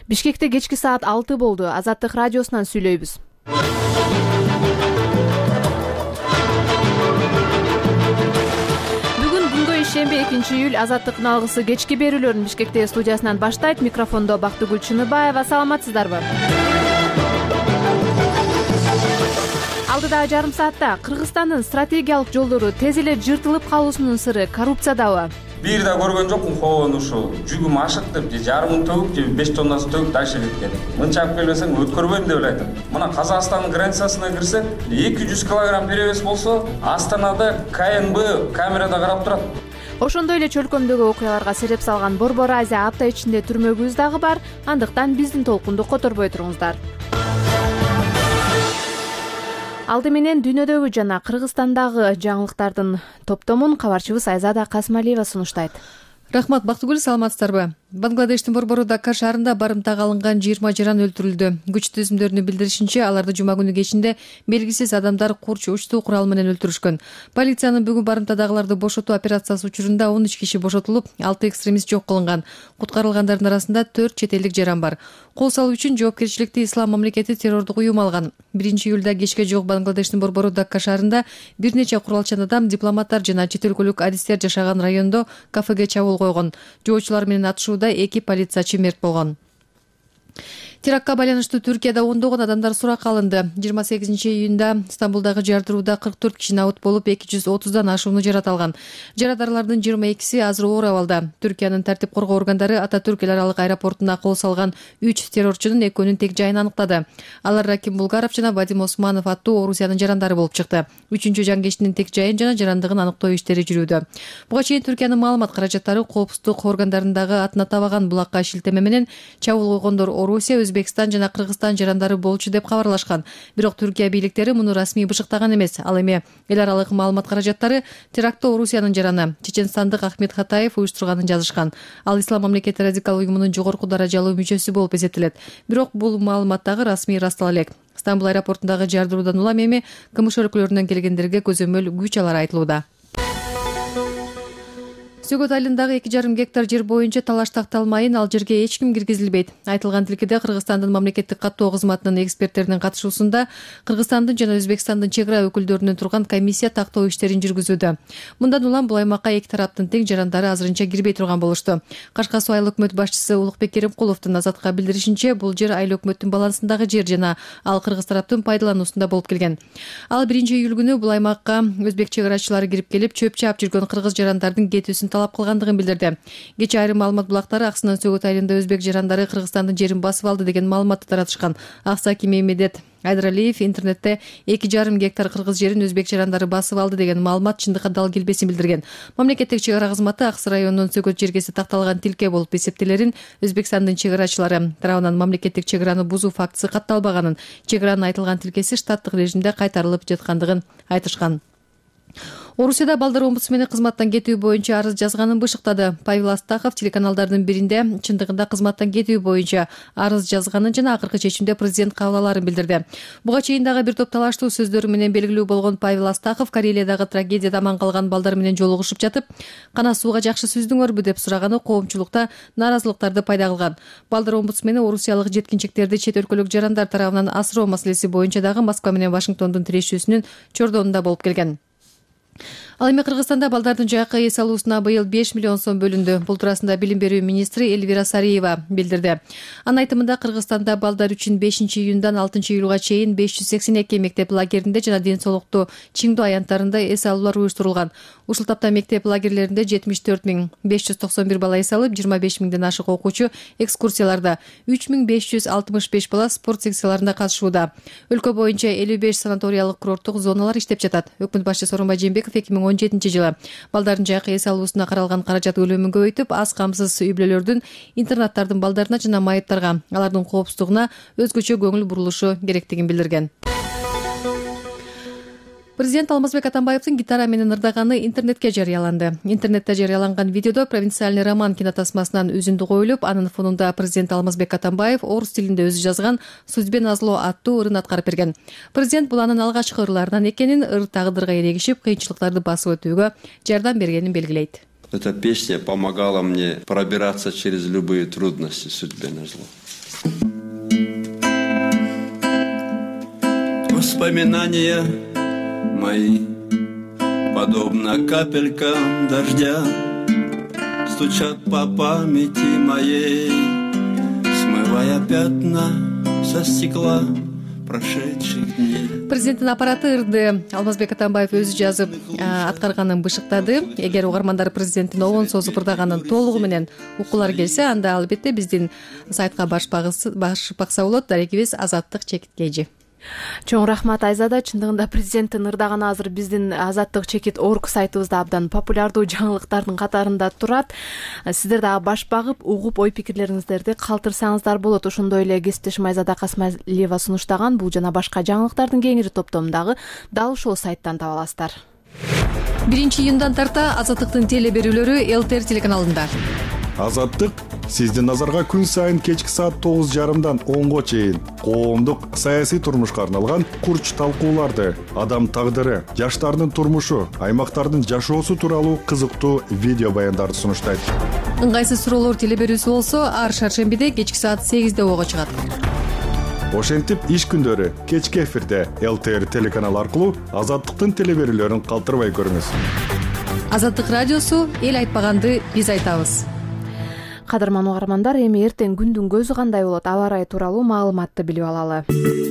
Бишкекте кечки саат 6 болду. Азаттык радиосунан сүйлөйбүз. Бүгүн ишемби 2-июль Азаттыктын алгысы кечки берүүлөрүн Бишкекте студиясынан баштайт. Микрофондо Бактыгүл Чыныбаева. Саламатсыздарбы? Алдыдагы жарым саатта Кыргызстандын стратегиялык жолдору тез эле жыртылып калуусунун сыры коррупциядабы? Бир да көргөн жокмун кобон ушул жүгүм ашык деп же жарымын төгүп же 5 тоннасын төгүп дальше кеткен. Мынча алып келбесең өткөрбөйм деп эле айтам. Мына Казакстандын границасына кирсек, 200 килограмм перевес болсо, Астанада КНБ камерада карап турат. Ошондой эле чөлкөмдөгү окуяларга себеп салган Борбор Азия апта ичинде түрмөгүбүз дагы бар. Андыктан биздин толкунду которбой туруңуздар. Алды менен дүйнөдөгү жана Кыргызстандагы жаңылыктардын топтомун кабарчыбыз Айзада Касмалиева сунуштайт. Рахмат, Бактыгүл, саламатсыздарбы? Бангладештин борбору Дакар шаарында барымтага алынган 20 жаран өлтүрүлдү. Күч түзүмдөрүнүн билдиришинче, аларды жума күнү кечинде белгисиз адамдар курч учтуу курал менен өлтүрүшкөн. Полициянын бүгүн барымтадагыларды бошотуу операциясы учурунда 13 киши бошотулуп, 6 экстремист жок кылынган. Куткарылгандардын арасында 4 чет элдик жаран бар. Кол салуу үчүн жоопкерчиликти Ислам мамлекети террордук уюм алган. 1-июлда кечке жок Бангладештин борбору Дакар шаарында бир нече куралчан адам дипломаттар жана чет өлкөлүк адистер жашаган райондо кафеге чабуул койгон. Жоочулар менен атышууда 2 полициячы мерт болгон. Терактка байланыштуу Түркияда ондогон адамдар суракка алынды. 28-июнда Стамбулдагы жардыруудаа 44 киши абут болуп, 230дан ашууну жараталган. Жаратарлардын 22-си азыр оор абалда. Түркиянын тартип коргоо органдары Ататүрк эл аралык аэропортуна кол салган 3 террорчунун экөөнүн тег жайын аныктады. Алар Раким Булгаров жана Вадим Османов аттуу Орусиянын жарандары болуп чыкты. 3-чү жангечтинин тег жайын жана жарандыгын аныктоо иштери жүрүүдө. Буга чейин Түркиянын маалымат каражаттары коопсуздук органдарындагы атына табаган булакка шилтеме менен чабуул койгондор Орусия, Өзбекстан жана Кыргызстан жарандары болчу деп кабарлашкан. Бирок Түркия бийликтери муну расмий бышыктаган эмес. Ал эми эл аралык маалымат каражаттары терактты Орусиянын жараны чеченстандык Ахмед Хатаев уюштурганын жазышкан. Ал Ислам мамлекети радикал уюмунун жогорку даражалуу мүчөсү болуп эсептелет. Бирок бул маалымат дагы расмий ырастала элек. Стамбул аэропортундагы жардыруудан улам эми КМШ өлкөлөрүнөн келгендерге көзөмөл күч алары айтылууда. Сөгөт айылындагы 2,5 гектар жер боюнча талаш такталмайын, ал жерге эч ким киргизилбейт. Айтылган тилкеде Кыргызстандын мамлекеттик каттоо кызматынын эксперттеринин катышуусунда Кыргызстандын жана Өзбекстандын чек ара өкүлдөрүнүн турган комиссия тактоо иштерин жүргүзүүдө. Мындан улам бул аймакка эки тараптын тең жарандары азырынча кирбей турган болушту. Кашкасуу айыл өкмөт башчысы Улукбек Керимкуловдун Азатка билдиришинче, бул жер айыл өкмөттүн балансындагы жер жана ал кыргыз тараптын пайдалануусунда болуп келген. Ал 1-июль күнү бул аймакка өзбек чек арачылары кирип келип, чөп чаап жүргөн кыргыз жарандардын кетүүсүн талап кылгандыгын билдирди. Кечээ айрым маалымат булактары Аксынын Сөгөт айылында өзбек жарандары Кыргызстандын жерин басып алды деген маалыматты таратышкан. Аксаки Мемедет Айдаралиев интернетте 2,5 гектар кыргыз жерин өзбек жарандары басып алды деген маалымат чындыкка дал келбесин билдирген. Мамлекеттик чек ара кызматы Аксы районунун Сөгөт жергеси такталган тилке болуп эсептелерин, Өзбекстандын чек арачылары тарабынан мамлекеттик чек араны бузуу фактысы катталбаганын, чек аранын айтылган тилкеси штаттык режимде кайтарылып жаткандыгын айтышкан. Орусияда балдар омбудсмени кызматтан кетүү боюнча арыз жазганын бышыктады. Павел Астахов телеканалдардын биринде чындыгында кызматтан кетүү боюнча арыз жазганын жана акыркы чечимде президент кабыл аларын билдирди. Буга чейин дагы бир топ талаштуу сөздөрү менен белгилүү болгон Павел Астахов Карелиядагы трагедияда аман калган балдар менен жолугушуп жатып, кана сууга жакшы сүздүңөрбү деп сураганы коомчулукта нааразылыктарды пайда кылган. Балдар омбудсмени орусиялык жеткинчектерди чет өлкөлүк жарандар тарабынан асыроо маселеси боюнча дагы Москва менен Вашингтондун тирешүүсүнүн чордонунда болуп келген. Ал эми Кыргызстанда балдардын жайакка эс алуусуна быйыл 5 миллион сом бөлүндү. Бул туурасында билим берүү министри Эльвира Сариева билдирди. Анын айтымында Кыргызстанда балдар үчүн 5-июндан 6-июлга чейин 582 мектеп лагеринде жана ден соолукту Чиңду аянттарында эс алуулар уюштурулган. Ушул тапта мектеп лагерлеринде 74.591 бала эс алып, 25 миңден ашык окуучу экскурсияларда, 3565 бала спорт секцияларында катышууда. Өлкө боюнча 55 санаториялык курорттук зоналар иштеп жатат. Өкмөт башчысы Сооронбай Жээнбеков 2017-жылы балдардын жайакы эс алуусуна каралган каражат көлөмүн көбөйтүп, аз камсыз үй бүлөлөрдүн, интернаттардын балдарына жана майыптарга, алардын коопсуздугуна өзгөчө көңүл бурулушу керектигин билдирген. Президент Алмазбек Атамбаевдин гитара менен ырдаганы интернетке жарыяланды. Интернетте жарыяланган видеодо провинциальный роман кинотасмасынан үзүндү коюлуп, анын фонунда президент Алмазбек Атамбаев орус тилинде өзү жазган «Судьбе назло» аттуу ырын аткарып берген. Президент бул анын алгачкы ырларынан экенин, ыр тагдырга эрегишип, кыйынчылыктарды басып өтүүгө жардам бергенин белгилейт. Эта песня помогала мне пробираться через любые трудности, судьбе назло. Воспоминания мои, подобно капелькам дождя, стучат по памяти моей, смывая пятна со стекла прошедших дней. Президенттин аппараты ырды Алмазбек Атамбаев өзү жазып аткарганын бышыктады. Эгер угармандар президенттин обон созуп ырдаганын толугу менен уккулары келсе, анда албетте биздин сайтка башып бакса болот. Дарегибиз Азаттык Чекит KG. Чоң рахмат Айзада. Чындыгында президенттин ырдаганы азыр биздин Азаттык Чекит орг сайтыбызда абдан популярдуу жаңылыктардын катарында турат. Сиздер дагы баш багып, угуп, ой пикирлериңиздерди калтырсаңыздар болот. Ошондой эле кесиптешим Айзада Касмалиева сунуштаган бул жана башка жаңылыктардын кеңири топтомундагы дал ушул сайттан таба аласыздар. 1-июндан тарта Азаттыктын теле берүүлөрү ЛТР телеканалында. Азаттык сиздин назарга күн сайын кечки саат 9:30дан 10го чейин коомдук саясий турмушка арналган курч талкууларды, адам тагдыры, жаштардын турмушу, аймактардын жашоосу тууралуу кызыктуу видео баяндарды сунуштайт. Ыңгайсыз суроолор теле берүүсү болсо, ар шаршембиде кечки саат 8де ого чыгат. Ошентип иш күндөрү кечки эфирде ЛТР телеканалы аркылуу Азаттыктын теле берүүлөрүн калтырбай көрүңүз. Азаттык радиосу эл айтпаганды биз айтабыз. Кадырман угармандар, эми эртең күндүн көзү кандай болот, аба ырайы тууралуу маалыматты билип алалы.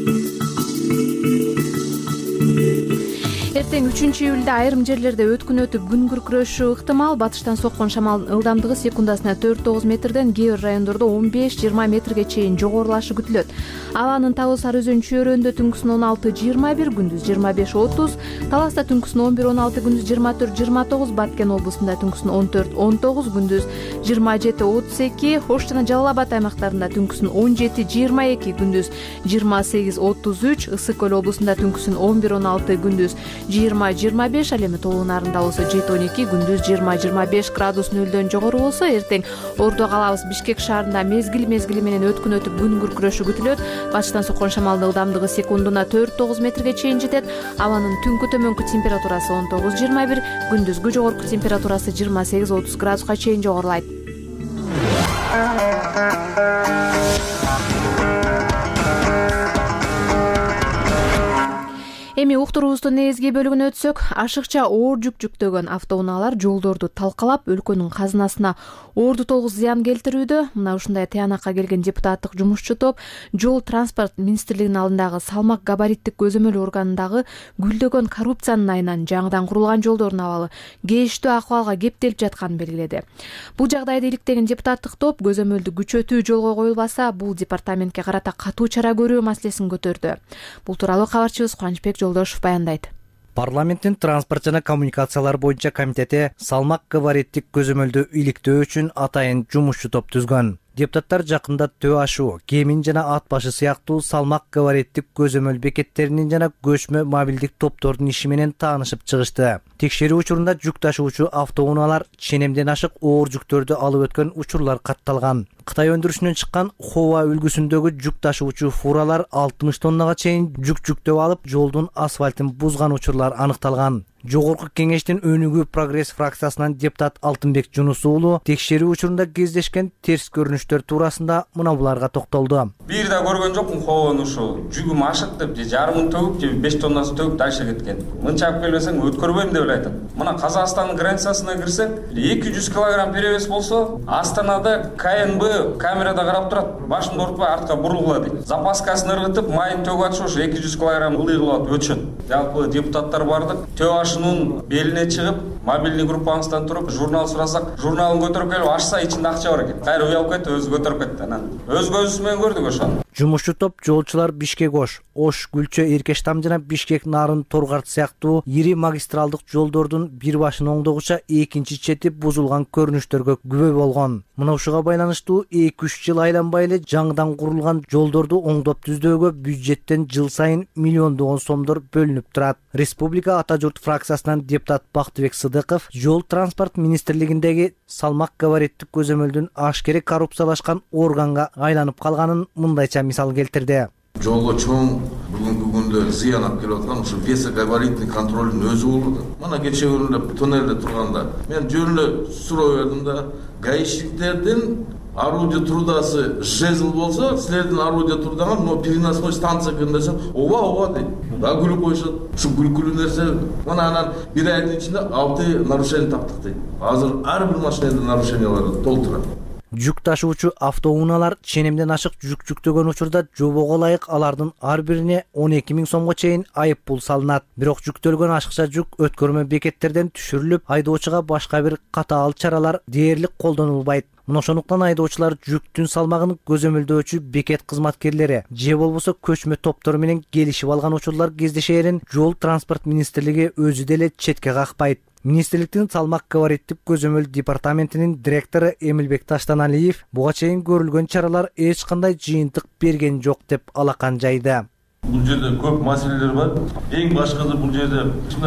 Эртең 3-июлда айрым жерлерде өткүн өтүп күн күркүрөшү ыктымал. Батыштан соккон шамалдын ылдамдыгы секундасына 4-9 метрден, кээ бир райондордо 15-20 метрге чейин жогорулашы күтүлөт. Абанын табы Сары Өзөн чөйрөндө түнкүсүн 16-21, күндүз 25-30, Таласта түнкүсүн 11-16, күндүз 24-29, Баткен облусунда түнкүсүн 14-19, күндүз 27-32, Ош жана Жалал Абад аймактарында түнкүсүн 17-22, күндүз 28-33, Ысык көл облусунда түнкүсүн 11-16, күндүз 20-25, ал эми тоолуу нарында болсо 7-12, күндүз 20-25 градус нөлдөн жогору болсо, эртең Ордо калабыз Бишкек шаарында мезгили менен өткүн өтүп күн күркүрөшү күтүлөт. Батыштан соккон шамалдын ылдамдыгы секундуна 4-9 метрге чейин жетет. Абанын түнкү төмөнкү температурасы 19-21, күндүзгү жогорку температурасы 28-30 градуска чейин жогорулайт. Эми уктуруубуздун негизги бөлүгүнө өтсөк, ашыкча оор жүк жүктөгөн автоунаалар жолдорду талкалап, өлкөнүн казынасына орду тогуз зыян келтирүүдө. Мына ушундай тыянакка келген депутаттык жумушчу топ Жол транспорт министрлигинин алдындагы салмак габариттик көзөмөл органындагы гүлдөгөн коррупциянын айынан жаңыдан курулган жолдордун абалы кейиштүү акыбалга кептелип жатканын белгиледи. Бул жагдайды иликтеген депутаттык топ көзөмөлдү күчөтүү жолго коюлбаса, бул департаментке карата катуу чара көрүү маселесин көтөрдү. Бул тууралуу кабарчыбыз Кубанычбек Жолдошов баяндайт. Парламенттин транспорт жана коммуникациялар боюнча комитети салмак габариттик көзөмөлдү иликтөө үчүн атайын жумушчу топ түзгөн. Депутаттар жакында төө ашуу, кемин жана ат башы сыяктуу салмак габариттик көзөмөл бекеттеринин жана көчмө мобилдик топтордун иши менен таанышып чыгышты. Текшерүү учурунда жүк ташуучу автоунаалар ченемден ашык оор жүктөрдү алып өткөн учурлар катталган. Кытай өндүрүшүнөн чыккан Хова үлгүсүндөгү жүк ташуучу фуралар 60 тоннага чейин жүк жүктөп алып, жолдун асфальтын бузган учурлар аныкталган. Жогорку кеңештин өнүгүү прогресс фракциясынан депутат Алтынбек Жунус уулу текшерүү учурунда кездешкен терс көрүнүштөр туурасында мына буларга токтолду. Бир да көргөн жокмун Хованы ушул жүгүм ашык деп, же жарымын төгүп, же 5 тоннасын төгүп дальше кеткен. Мынча алып келбесең өткөрбөйм деп айтат. Мына Казакстандын границасына кирсек, 200 кг перевес болсо, Астанада КНБ камерада карап турат, башын ортпой артка бурулгула дейт. Запаскасын ыргытып, майын төгүп атыш, ошо 200 кг ылый кылып өчөт. Жалпы депутаттар бардык, төө белине чыгып, мобильный группаңыздан туруп, журнал сурасак, журналын көтөрүп келип ашса, ичинде акча бар экен. Кайра уялып кетти, өзү көтөрүп кетти. Анан өз көзүбүз менен көрдүк ошону. Жумушчу топ жолчулар Бишкек Ош, Гүлчө Эркештам жана Бишкек Нарын Торгарт сыяктуу ири магистралдык жолдордун бир башын оңдогуча экинчи чети бузулган көрүнүштөргө күбө болгон. Мына ушуга байланыштуу 2-3 жыл айланбай эле жаңыдан курулган жолдорду оңдоп түздөөгө бюджеттен жыл сайын миллиондогон сомдор бөлүнүп турат. Республика Ата журт фракциясынан депутат Бактыбек Сыдыков Жол транспорт министрлигиндеги салмак габариттик көзөмөлдүн ашкере коррупциялашкан органга айланып калганын мындайча мисал келтирди. Жолго чоң бүгүнкү күндө зыян алып келип аткан ушу весогабаритный контролдун өзү болду. Мына кечээ күнү туннелде турганда мен жөн эле суроо бердим да, гаишниктердин орудие трудасы жезл болсо, силердин орудие трудаңа но переносной станция экен десе, ооба дейт. Да күлүп коюшат. Ушу күлкүлүү нерсе. Мына анан бир айдын ичинде 6 нарушение таптык дейт. Азыр ар бир машинада нарушениялар толтурат. Жүк ташуучу автоунаалар ченемден ашык жүк жүктөгөн учурда жобого ылайык алардын ар бирине 12 000 сомго чейин айып пул салынат. Бирок жүктөлгөн ашыкча жүк өткөрмө бекеттерден түшүрүлүп, айдоочуга башка бир катаал чаралар дээрлик колдонулбайт. Мына ошондуктан айдоочулар жүктүн салмагын көзөмөлдөөчү бекет кызматкерлери же болбосо көчмө топтору менен келишип алган учурлар кездешээрин Жол транспорт министрлиги өзү деле четке какпайт. Министрликтин салмак габариттик көзөмөл департаментинин директору Эмилбек Таштаналиев буга чейин көрүлгөн чаралар эч кандай жыйынтык берген жок деп алакан жайда. Бул жерде көп маселелер бар. Эң башкысы бул жерде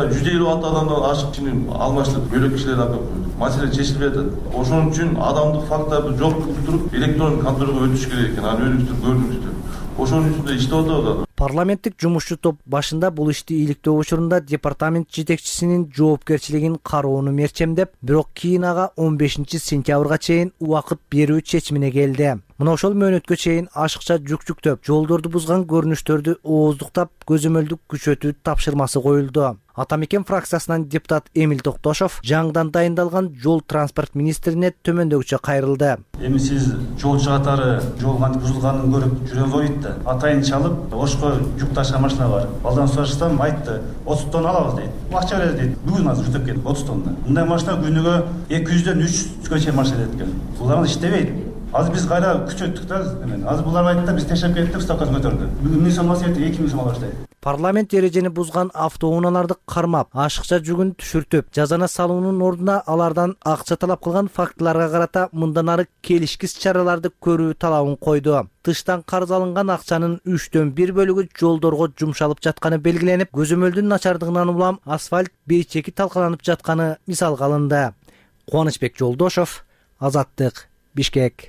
156 адамдан ашык ченем алмаштырып бөлөк кишилер алып маселе чечилбей атат. Ошон үчүн адамдык факттарды жок кылып туруп электрон контролго өтүш керек экен. Аны өзүңүздөр көрдүңүздөр. Ошон үчүн иштеп атат. Парламенттик жумушчу топ башында бул ишти иликтөө учурунда департамент жетекчисинин жоопкерчилигин кароону мерчемдеп, бирок кийин ага 15 сентябрга чейин убакыт берүү чечимине келди. Мына ошол мөөнөткө чейин ашыкча жүк жүктөп, жолдорду бузган көрүнүштөрдү ооздуктап, көзөмөлдү күчөтүү тапшырмасы коюлду. Атамекен фракциясынан депутат Эмил Токтошов жаңыдан дайындалган жол транспорт министрине төмөндөгүчө кайрылды. Эми сиз жол жаатары жол кантип бузулганын көрүп жүрөң ойт да. Атайын чалып, Ошко жүк ташыган машина бар. Балдан сурашсам айтты, 30 тонна алабыз дейт. Акча берет дейт. Бүгүн азыр жүктөп кетти 30 тонна. Мындай машина күнүгө 200дөн 300гө чейин машина кетет экен. Булар иштебейт. Азыр биз кайра күчөттүк да. Азыр булар айтты, биз тешеп кеттик, ставканы көтөрдү. Бүгүн 1000 сом алса 2000 сом алабыз дейт. Парламент эрежени бузган автоунааларды кармап, ашыкча жүгүн түшүртүп, жазана салуунун ордуна алардан акча талап кылган фактыларга карата мындан ары келишкис чараларды көрүү талабын койду. Тыштан карыз алынган акчанын 3/1 бөлүгү жолдорго жумшалып жатканы белгиленип, көзөмөлдүн начардыгынан улам асфальт бейчеки талкаланып жатканы мисалга алынды. Кубанычбек Жолдошов, Азаттык, Бишкек.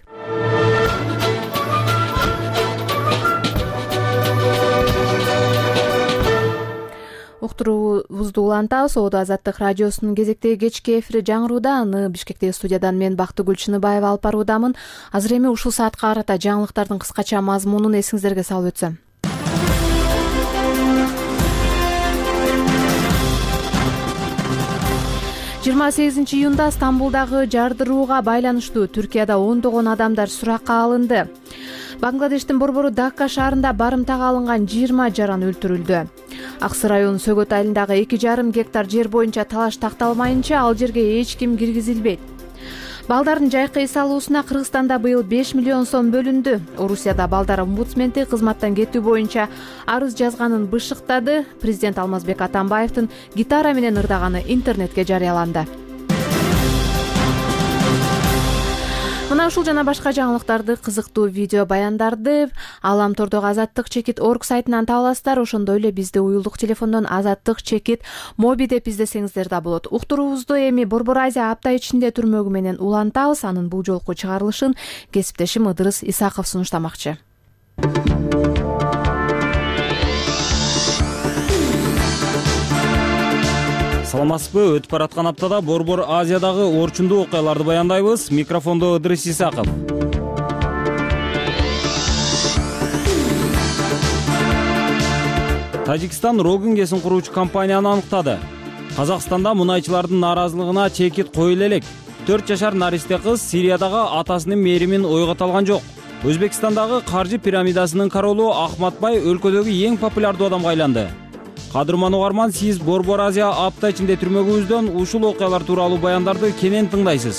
Уктуруубузду улантабыз. Соода Азаттык радиосунун кезектеги кечки эфири жаңырууда. Аны Бишкектеги студиядан мен Бактыгүл Чыныбаева алып баруудамын. Азыр эми ушул саатка карата жаңылыктардын кыскача мазмунун эсиңиздерге салып өтсөм. 28 июнда Стамбулдагы жардырууга байланыштуу Түркияда ондогон адамдар суракка алынды. Бангладештин борбору Дакка шаарында барымтага алынган 20 жаран өлтүрүлдү. Аксы районунун Сөгөт айылындагы 2,5 гектар жер боюнча талаш такталмайынча ал жерге эч ким киргизилбейт. Балдардын жайкы эс алуусуна Кыргызстанда быйыл 5 миллион сом бөлүндү. Орусияда балдар омбудсменти кызматтан кетүү боюнча арыз жазганын бышыктады. Президент Алмазбек Атамбаевдин гитара менен ырдаганы интернетке жарыяланды. Мына ушул жана башка жаңылыктарды, кызыктуу видео баяндарды Аламтордогу azattik.org сайтынан таба аласыздар. Ошондой эле бизди уюлдук телефондон azattik моби деп издесеңиздер да болот. Уктуруубузду эми Борбор Азия апта ичинде түрмөгү менен улантабыз. Анын бул жолку чыгарылышын кесиптешим Ыдырыс Исаков сунуштамакчы. Саламатсызбы? Өтүп бараткан аптада Борбор Азиядагы орчундуу окуяларды баяндайбыз. Микрофондо Ыдырыс Исаков. Тажикстан Рогингесин куруучу компанияны аныктады. Казакстанда мунайчылардын нааразылыгына чекит коюла элек. 4 жашар наристе кыз Сириядагы атасынын мээримин ойго талган жок. Өзбекстандагы каржы пирамидасынын королу Ахматбай өлкөдөгү эң популярдуу адамга айланды. Кадырман угарман, сиз Борбор Азия апта ичинде түрмөгүбүздөн ушул окуялар тууралуу баяндарды кенен тыңдайсыз.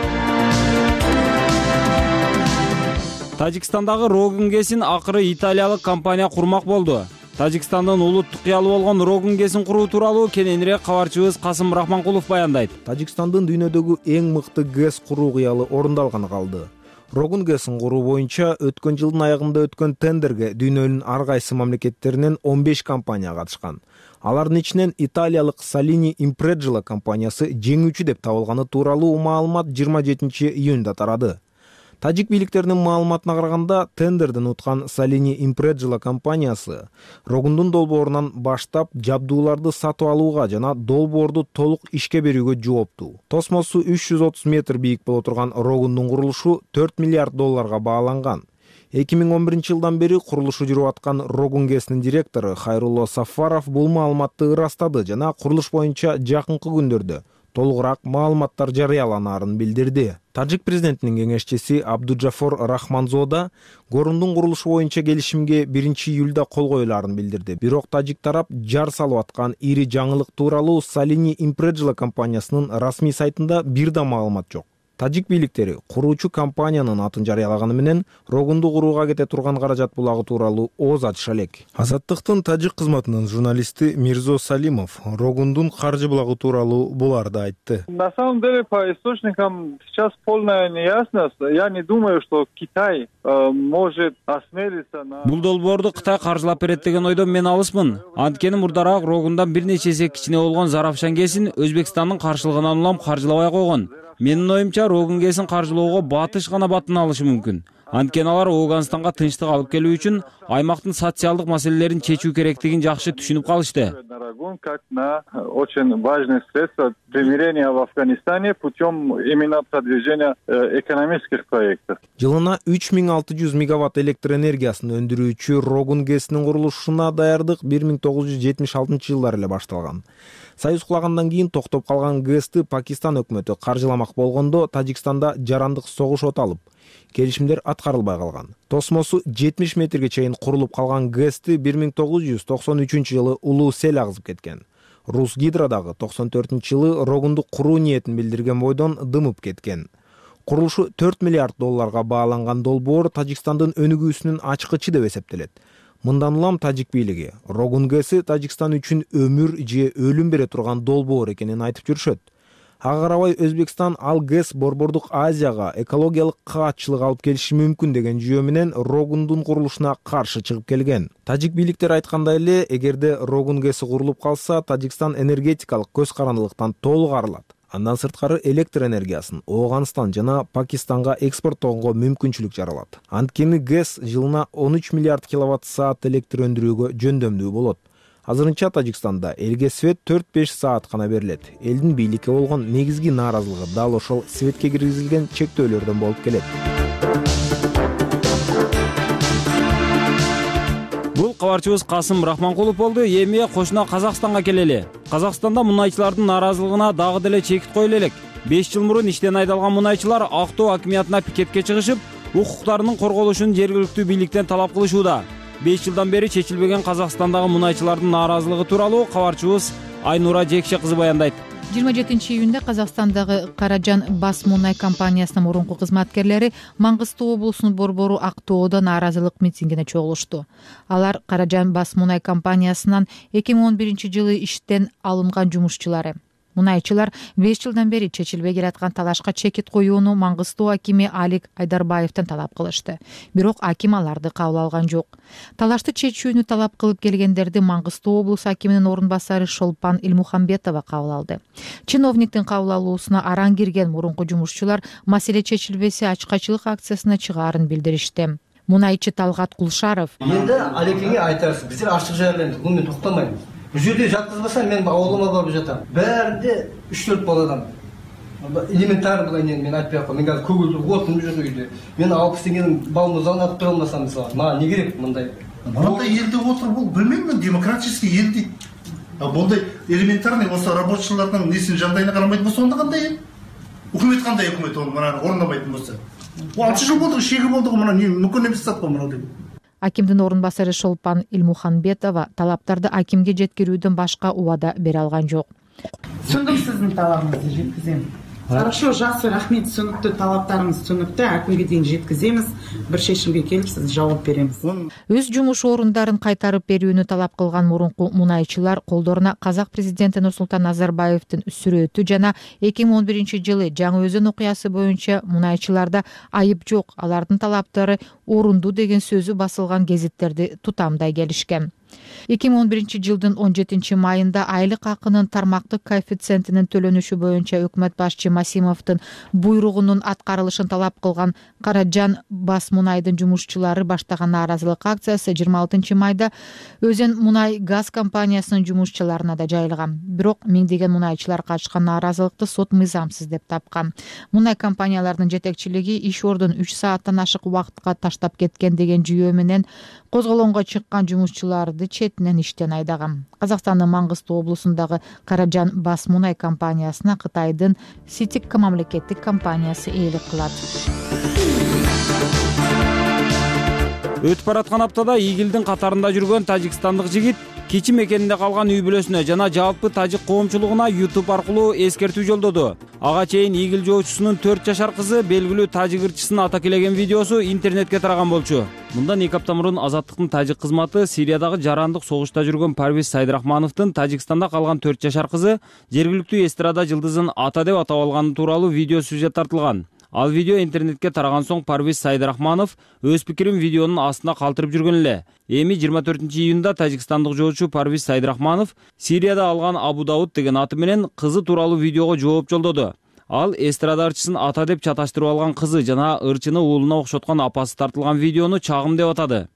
Тажикстандагы Рогингесин акыры италиялык компания курмак болду. Тажикстандын улуттук кыялы болгон Рогингесин куруу тууралуу кененирээк кабарчыбыз Касым Рахманкулов баяндайт. Тажикстандын дүйнөдөгү эң мыкты ГЭС куруу кыялы орундалганы калды. Рогингесин куруу боюнча өткөн жылдын аягында өткөн тендерге дүйнөнүн ар кайсы мамлекеттеринен 15 компания катышкан. Алардын ичинен италиялык Salini Imprегила компаниясы жеңүүчү деп табылганы тууралуу маалымат 27 июнда тарады. Тажик бийликтеринин маалыматына караганда, тендерден уткан Salini Imprejla компаниясы Рогундун долбоорунан баштап жабдууларды сатып алууга жана долбоорду толук ишке берүүгө жооптуу. Тосмосу 330 метр бийик боло турган Рогундун курулушу $4 миллиард бааланган. 2011 жылдан бери курулушу жүрүп аткан Рогун ГЭСнин директору Хайрулло Сафаров бул маалыматты ырастады жана курулуш боюнча жакынкы күндөрдө толугураак маалыматтар жарыяланаарын билдирди. Тажик президентинин кеңешчиси Абдуджафор Рахманзода Горундун курулушу боюнча келишимге 1-июлда кол коюлаарын билдирди. Бирок тажик тарап жар салып аткан ири жаңылык тууралуу Salini Imprejla компаниясынын расмий сайтында бир да маалымат жок. Тажик бийликтери куруучу компаниянын атын жарыялаганы менен Рогунду курууга кете турган каражат булагы тууралуу ооз ачыша элек. Азаттыктын тажик кызматынын журналисти Мирзо Салимов Рогундун каржы булагы тууралуу буларды айтты. На самом деле по источникам сейчас полная неясность. Я не думаю, что Китай может осмелиться на... Бул долбоорду Кытай каржылап берет деген ойдон мен алысмын. Анткени мурдараак Рогундан бир нече эсе кичине болгон Заравшан ГЭСин Өзбекстандын каршылыгынан улам каржылабай койгон. Менин оюмча Рогун ГЭСин каржылоого батыш гана батын алышы мүмкүн. Анткени алар Ооганстанга тынчтык алып келүү үчүн аймактын социалдык маселелерин чечүү керектигин жакшы түшүнүп калышты. Как на очень важное средство примирения в Афганистане путем именно продвижения экономических проектов. Жылына 3600 мегаватт электр энергиясын өндүрүүчү Рогун ГЭСинин курулушуна даярдык 1976 жылдары эле башталган. Союз кулагандан кийин токтоп калган ГЭСти Пакистан өкмөтү каржыламак болгондо Тажикстанда жарандык согуш оталып, келишимдер аткарылбай калган. Тосмосу 70 метрге чейин курулуп калган ГЭСти 1993 жылы улуу сел агызып кеткен. Русгидро дагы 94 жылы Рогунду куруу ниетин билдирген бойдон дымып кеткен. Курулушу $4 миллиард бааланган долбоор Тажикстандын өнүгүүсүнүн ачкычы деп эсептелет. Мындан улам тажик бийлиги Рогун ГЭСи Тажикстан үчүн өмүр же өлүм бере турган долбоор экенин айтып жүрүшөт. Ага карабай Өзбекстан ал ГЭС Борбордук Азияга экологиялык каатчылык алып келиши мүмкүн деген жүйө менен Рогундун курулушуна каршы чыгып келген. Тажик бийликтер айткандай эле, эгерде Рогун ГЭСи курулуп калса, Тажикстан энергетикалык көз карандылыктан толук арылат. Андан сырткары электр энергиясын Ооганстан жана Пакистанга экспорттоого мүмкүнчүлүк жаралат. Анткени ГЭС жылына 13 миллиард киловатт-саат электр өндүрүүгө жөндөмдүү болот. Азырынча Тажикстанда элге свет 4-5 саат гана берилет. Элдин бийликке болгон негизги нааразылыгы дал ошол светке киргизилген чектөөлөрдөн болуп келет. Бул кабарчыбыз Касым Рахманкулов болду. Эми кошуна Казакстанга келели. Казакстанда мунайчылардын нааразылыгына дагы деле чекит коюла элек. 5 жыл мурун иштен айдалган мунайчылар Актоо акимиятына пикетке чыгышып, укуктарынын корголушун жергиликтүү бийликтен талап кылышууда. 5 жылдан бери чечилбеген Казакстандагы мунайчылардын нааразылыгы тууралуу кабарчыбыз Айнура Жекше кызы баяндайт. 27 июнда Казакстандагы Каражан Бас мунай компаниясынын мурунку кызматкерлери Маңгыстау облусунун борбору Актоодо нааразылык митингине чогулушту. Алар Каражан Бас мунай компаниясынан 2011 жылы иштен алынган жумушчулары. Мунайчылар 5 жылдан бери чечилбей келаткан талашка чекит коюуну Маңгыстоо акими Алик Айдарбаевден талап кылышты. Бирок аким аларды кабыл алган жок. Талашты чечүүнү талап кылып келгендерди Маңгыстоо облусу акиминин орун басары Шолпан Илмухамбетова кабыл алды. Чиновниктин кабыл алуусуна араң кирген мурунку жумушчулар маселе чечилбесе ачкачылык акциясына чыгаарын билдиришти. Мунайчы Талгат Кулшаров: Енді Алекеңе айтарсыз, біздер аштық жерлендік, мен тоқтамаймыз. Бұл жерде жатқызбасам, мен ауылыма барып жатамын. Бәрінде 3-4 баладан. Элементарный былай мен айтпай ақ қой. Мен қазір көгілдір отым жүр үйде. Мен 60 теңгенің балын ұзағын тұра алмасам мысалы. Маған не керек мындай? Бұндай елде отыр бұл, білмеймін, демократический ел дейді. Бұндай элементарный осы рабочылардың несін жағдайына қарамайды болса, онда қандай ел? Үкімет қандай үкімет оны мынаны орындамайтын болса? 6 жыл болды, шегі болды, мына мүмкін емес зат қой мынау деп. Акимдин орун басары Шолпан Илмуханбетова талаптарды акимге жеткирүүдөн башка убада бере алган жок. Түсіндім сіздің талабыңызды, жеткіземін. Хорошо, жақсы, рахмет, түсінікті, талаптарыңыз түсінікті, әкімге дейін жеткіземіз, бір шешімге келіп сіз жауап береміз. Өз жумуш орундарын кайтарып берүүнү талап кылган мурунку мунайчылар колдоруна казак президенти Нурсултан Назарбаевдин сүрөтү жана 2011 жылы Жаңы Өзөн окуясы боюнча мунайчыларда айып жок, алардын талаптары орундуу деген сөзү басылган гезиттерди тутамдай келишкен. 2011-жылдын 17-майында айлык акынын тармактык коэффициентинин төлөнүшү боюнча өкмөт башчы Масимовдун буйругунун аткарылышын талап кылган Каражан Бас мунайдын жумушчулары баштаган нааразылык акциясы 26-майда Өзен мунай газ компаниясынын жумушчуларына да жайылган. Бирок миңдеген мунайчылар катышкан нааразылыкты сот мыйзамсыз деп тапкан. Мунай компанияларынын жетекчилиги иш ордун 3 сааттан ашык убакытка таштап кеткен деген жүйөө менен козголоңго чыккан жумушчуларды четинен иштен айдаган. Казакстандын Маңгыстуу облусундагы Каражан Бас мунай компаниясына Кытайдын Ситик мамлекеттик компаниясы ээлик кылат. Өтүп бараткан аптада игилдин катарында жүргөн тажикстандык жигит кичи мекенинде калган үй бүлөсүнө жана жалпы тажик коомчулугуна YouTube аркылуу эскертүү жолдоду. Ага чейин игил жоочусунун 4 жашар кызы белгилүү тажик ырчысын атакелеген видеосу интернетке тараган болчу. Мындан 2 апта мурун Азаттыктын тажик кызматы Сириядагы жарандык согушта жүргөн Парвиз Сайдрахмановдун Тажикстанда калган 4 жашар кызы жергиликтүү эстрада жылдызын ата деп атап алганы тууралуу видео сюжет тартылган. Ал видео интернетке тараган соң Парвиз Сайдрахманов өз пикирин видеонун астына калтырып жүргөн эле. Эми 24-июнда тажикстандык жоочу Парвиз Сайдрахманов Сирияда алган Абу Дауд деген аты менен кызы тууралуу видеого жооп жолдоду. Ал эстрада ырчысын ата деп чаташтырып алган кызы жана ырчыны уулуна окшоткон апасы тартылган видеону чагым деп атады.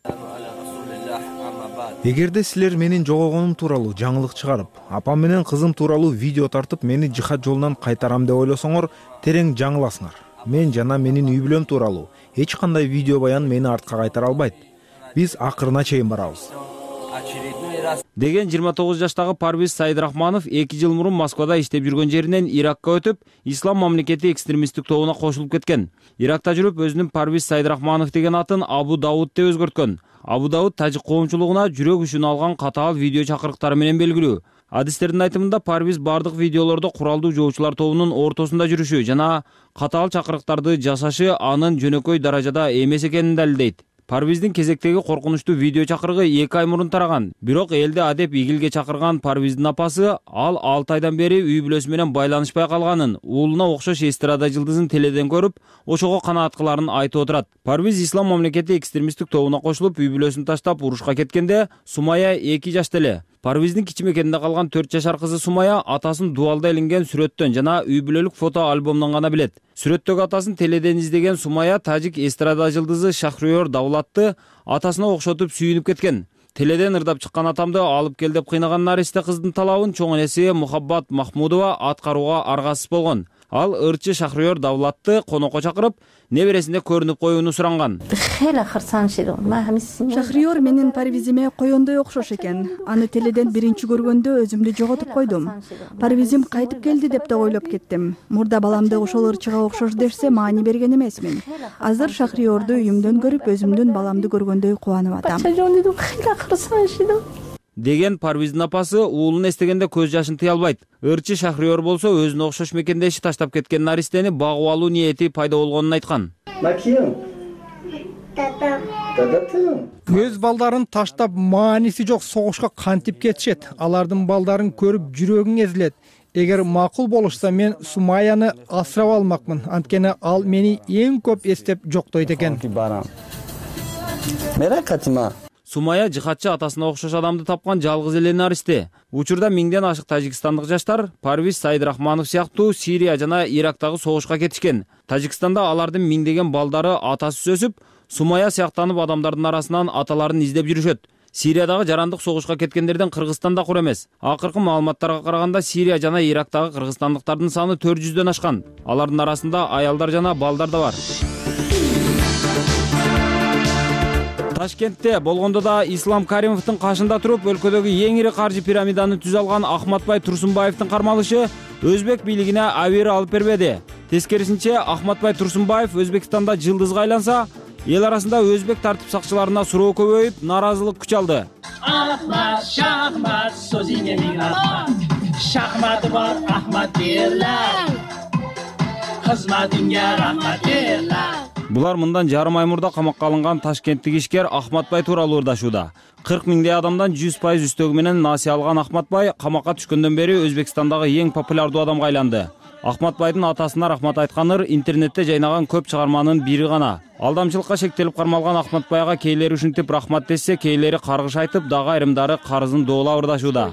Эгерде силер менин жогогонум тууралуу жаңылык чыгарып, апам менен кызым тууралуу видео тартып мени жихад жолунан кайтарам деп ойлосоңор, терең жаңыласыңар. Мен жана менин үй бүлөм тууралуу эч кандай видео баян мени артка кайтара албайт. Биз акырына чейин барабыз. Деген 29 жаштагы Парвиз Сайдрахманов 2 жыл мурун Москвада иштеп жүргөн жеринен Иракка өтүп, Ислам мамлекети экстремисттик тобуна кошулуп кеткен. Иракта жүрүп өзүнүн Парвиз Сайдрахманов деген атын Абу Дауд деп өзгөрткөн. Абу Дауд тажик коомчулугуна жүрөк үшүн алган катаал видео чакырыктары менен белгилүү. Адистердин айтымында Парвиз бардык видеолордо куралдуу жоочулар тобунун ортосунда жүрүшү жана катаал чакырыктарды жасашы анын жөнөкөй даражада эмес экенин далилдейт. Парвиздин кезектеги коркунучтуу видео чакырыгы 2 ай мурун тараган. Бирок элди адеп игилге чакырган Парвиздин апасы ал 6 айдан бери үй бүлөсү менен байланышпай калганын, уулуна окшош эстрада жылдызын теледен көрүп, ошого канаат кыларын айтып отурат. Парвиз Ислам мамлекети экстремисттик тобуна кошулуп, үй бүлөсүн таштап урушка кеткенде Сумая 2 жашта эле. Парвиздин кичи мекенинде калган 4 жашар кызы Сумая атасын дуалда илинген сүрөттөн жана үй бүлөлүк фото альбомдон гана билет. Сүрөттөгү атасын теледен издеген Сумая тажик эстрада жылдызы Шахриёр Давлатты атасына окшотуп сүйүнүп кеткен. Теледен ырдап чыккан атамды алып кел деп кыйнаган наристе кыздын талабын чоң энеси Мухаббат Махмудова аткарууга аргасыз болгон. Ал ырчы Шахриёр Давлатты конокко чакырып, небересинде көрүнүп коюуну суранган. Шахриёр менин Парвизиме коёндой окшош экен. Аны теледен биринчи көргөндө өзүмдү жоготуп койдум. Парвизим кайтып келди деп да ойлоп кеттим. Мурда баламды ошол ырчыга окшош дешсе маани берген эмесмин. Азыр Шахриёрду үйүмдөн көрүп, өзүмдүн баламды көргөндөй кубанып атам. Деген Парвиздин апасы уулун эстегенде көз жашын тыя албайт. Ырчы Шахриёр болсо өзүнө окшош мекендеши таштап кеткен наристени багып алуу ниети пайда болгонун айткан. Өз балдарын таштап мааниси жок согушка кантип кетишет. Алардын балдарын көрүп жүрөгүң эзилет. Эгер макул болушса мен Сумаяны асырап алмакмын. Анткени ал мени эң көп эстеп жоктойт экен. Сумая жихадчы атасына окшош адамды тапкан жалгыз эле наристе. Учурда миңден ашык тажикстандык жаштар Парвиз Сайдрахманов сыяктуу Сирия жана Ирактагы согушка кетишкен. Тажикстанда алардын миңдеген балдары атасыз өсүп, Сумая сыяктанып адамдардын арасынан аталарын издеп жүрүшөт. Сириядагы жарандык согушка кеткендерден Кыргызстанда кур эмес. Акыркы маалыматтарга караганда Сирия жана Ирактагы кыргызстандыктардын саны 400дөн ашкан. Алардын арасында аялдар жана балдар да бар. Ташкентте болгондо да Ислам Каримовдун кашында туруп, өлкөдөгү эң ири каржы пирамиданы түзө алган Ахматбай Турсунбаевдин кармалышы өзбек бийлигине абийир алып бербеди. Тескерисинче, Ахматбай Турсунбаев Өзбекстанда жылдызга айланса, эл арасында өзбек тартип сакчыларына суроо көбөйүп, нааразылык күч алды. Ахмат, шахмат, сөзүңө миң рахмат. Шахматы бар, Ахмат дерлер. Кызматыңга рахмат дерлер. Булар мындан жарым ай мурда камакка алынган ташкенттик ишкер Ахматбай тууралуу ырдашууда. 40 миңдей адамдан 100% үстөгү менен насыя алган Ахматбай камакка түшкөндөн бери Өзбекстандагы эң популярдуу адамга айланды. Ахматбайдын атасына рахмат айткан интернетте жайнаган көп чыгарманын бири гана. Алдамчылыкка шектелип кармалган Ахматбайга кейлери ушинтип рахмат десе, кейлери каргыш айтып, дагы айрымдары карызын доола ырдашууда.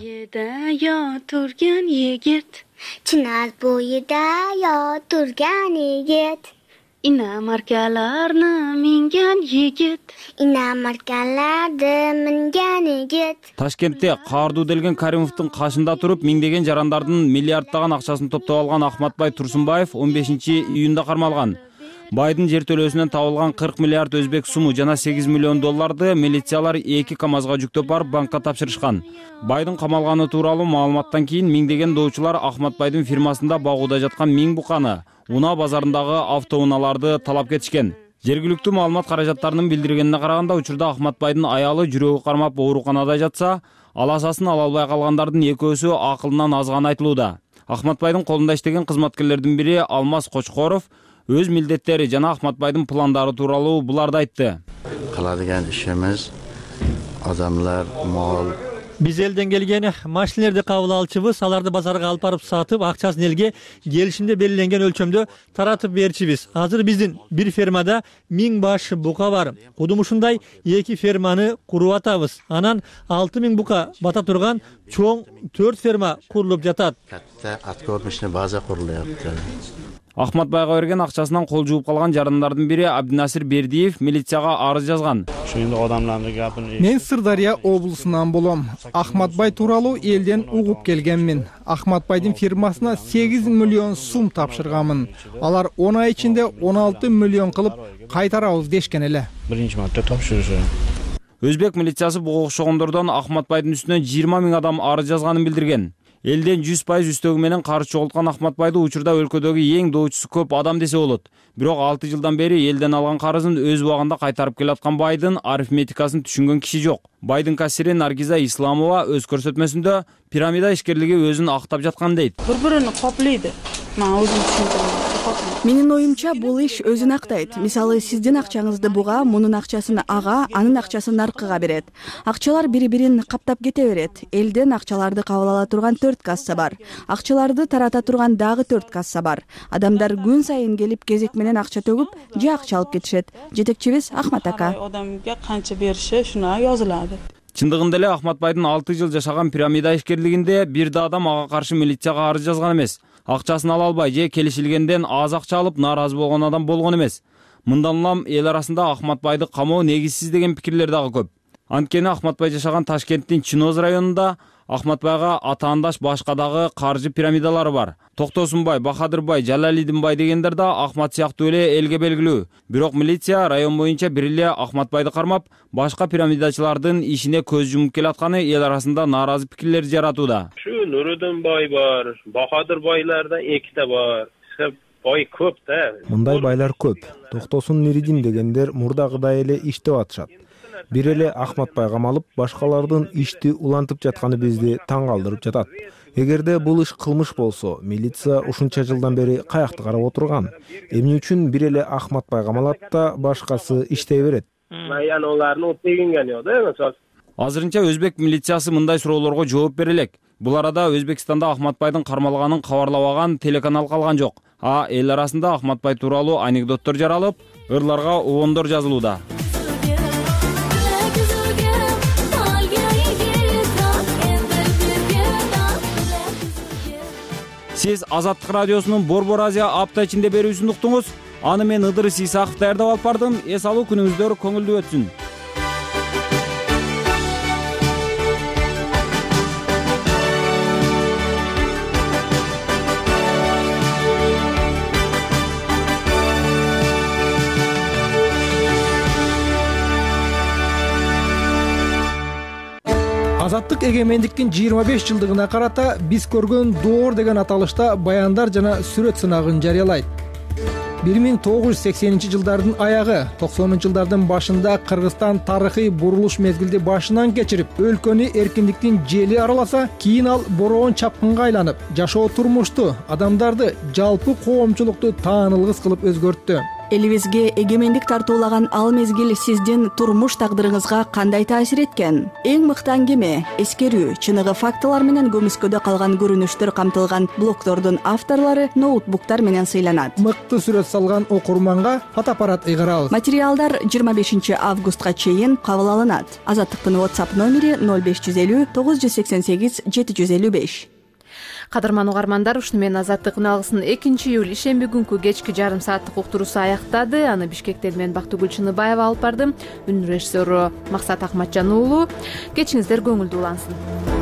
Çınar boyida yo turgan yigit, inamarkalarni mingan yigit, inamarkalarni mingan yigit. Ташкентте Каардуу Делген Каримовдун кашында туруп, миңдеген жарандардын миллиарддаган акчасын топтоп алган Ахматбай Турсунбаев 15-июнда кармалган. Байдын жер төлөөсүнөн табылган 40 миллиард өзбек суму жана 8 миллион долларды милициялар 2 КАМАЗга жүктөп барып банкка тапшырышкан. Байдын камалганы тууралуу маалыматтан кийин миңдеген доочулар Ахматбайдын фирмасында багууда жаткан 1000 буканы, унаа базарындагы автоунааларды талап кетишкен. Жергиликтүү маалымат каражаттарынын билдиргенине караганда, учурда Ахматбайдын аялы жүрөгү кармап ооруканада жатса, аласасын ала албай калгандардын экөөсү акылынан азганы айтылууда. Ахматбайдын колунда иштеген кызматкерлердин бири Алмаз Кочкоров өз милдеттери жана Ахматбайдын пландары тууралуу буларды айтты. Кылadigan ишimiz адамдар, мал. Биз элден келген машинелерди кабыл алчыбыз, аларды базарга алып барып сатып, акчасын элге келишимде белгиленген өлчөмдө таратып берчибиз. Азыр биздин бир фермада 1000 баш бука бар. Кудум ушундай 2 ферманы куруп атабыз. Анан 6000 бука бата турган чоң 4 ферма курулуп жатат. Катта аткормишне база курулуп. Ахматбайга берген акчасынан кол жууп калган жарандардын бири Абдинасир Бердиев милицияга арыз жазган. Мен Сырдария облусунан болом. Ахматбай тууралуу элден угуп келгенмин. Ахматбайдын фирмасына 8 миллион сум тапшырганмын. Алар 10 ай ичинде 16 миллион кылып кайтарабыз дешкен эле. Биринчи марта тапшырышы. Өзбек милициясы буга окшогондордон Ахматбайдын үстүнө 20 000 адам арыз жазганын билдирген. Элден 100% үстөгү менен каршы чогулткан Ахматбайды учурда өлкөдөгү эң доочусу көп адам десе болот. Бирок 6 жылдан бери элден алган карызын өз убагында кайтарып келаткан Байдын арифметикасын түшүнгөн киши жок. Байдын кассири Наргиза Исламова өз көрсөтмөсүндө пирамида ишкерлиги өзүн актап жаткан дейт. Бири-бирин коплойт. Мен өзүм түшүндүм. Менин оюмча бул иш өзүн актайт. Мисалы, сиздин акчаңызды буга, мунун акчасын ага, анын акчасын наркыга берет. Акчалар бири-бирин каптап кете берет. Элден акчаларды кабыл ала турган 4 касса бар. Акчаларды тарата турган дагы 4 касса бар. Адамдар күн сайын келип кезек менен акча төгүп, же акча алып кетишет. Жетекчибиз Ахмат ака. Адамга канча бериши шуна жазылады. Чындыгында эле Ахматбайдын 6 жыл жашаган пирамида ишкерлигинде бир да адам ага каршы милицияга арыз жазган эмес. Акчасын ала албай же келишилгенден аз акча алып нааразы болгон адам болгон эмес. Мындан улам эл арасында Ахматбайды камоо негизсиз деген пикирлер дагы көп. Анткени Ахматбай жашаган Ташкенттин Чиноз районунда Ахматбайга атаандаш башка дагы каржы пирамидалары бар. Токтосунбай, Бахадырбай, Жалалидинбай дегендер да Ахмат сыяктуу эле элге белгилүү. Бирок милиция район боюнча бир эле Ахматбайды кармап, башка пирамидачылардын ишине көз жумуп келатканы эл арасында нааразы пикирлер жаратууда. Шу Нурудинбай бар, Бахадырбайларда 2 бар. Бай көп да. Мындай байлар көп. Токтосун Нуридин дегендер мурдагыдай эле иштеп атышат. Бир эле Ахматбай камалып, башкалардын ишти улантып жатканы бизди таң калтырып жатат. Эгерде бул иш кылмыш болсо, милиция ушунча жылдан бери каякты карап отурган. Эмне үчүн бир эле Ахматбай камалат да башкасы иштей берет? Яны олардын отпегенген жок да, мисалы. Азырынча өзбек милициясы мындай суроолорго жооп бере элек. Бул арада Өзбекстанда Ахматбайдын кармалганын кабарлабаган телеканал калган жок. Эл арасында Ахматбай тууралуу анекдоттор жаралып, ырларга обондор жазылууда. Сиз Азаттык радиосунун Борбор Азия апта ичинде берүүсүн уктуңуз. Аны мен Ыдырыс Исаков даярдап алып бардым. Эс алуу күнүңүздөр көңүлдүү өтсүн. Азаттык эгемендиктин 25 жылдыгына карата биз көргөн доор деген аталышта баяндар жана сүрөт сынагын жарыялайт. 1980-жылдардын аягы, 90-жылдардын башында Кыргызстан тарыхый бурулуш мезгилди башынан кечирип, өлкөнү эркиндиктин жели араласа, кийин ал бороон чапкынга айланып, жашоо турмушту, адамдарды, жалпы коомчулукту таанылгыс кылып өзгөрттү. Элибизге эгемендик тартуулаган ал мезгил сиздин турмуш тагдырыңызга кандай таасир эткен? Эң мыкты аңгеме, эскерүү, чыныгы фактылар менен көмүскөдө калган көрүнүштөр камтылган блогтордун авторлору ноутбуктар менен сыйланат. Мыкты сүрөт салган окурманга фотоаппарат ыйгарабыз. Материалдар 25 августка чейин кабыл алынат. Азаттыктын WhatsApp номери 0550 988 755. Кадырман угармандар, ушуну менен Азаттыктын алгысын 2-июль ишемби күнкү кечки жарым сааттык уктуруусу аяктады. Аны Бишкектен мен Бактыгүл Чыныбаева алып барды. Үнүн режиссеру Максат Акматжан уулу. Кечиңиздер көңүлдүү улансын.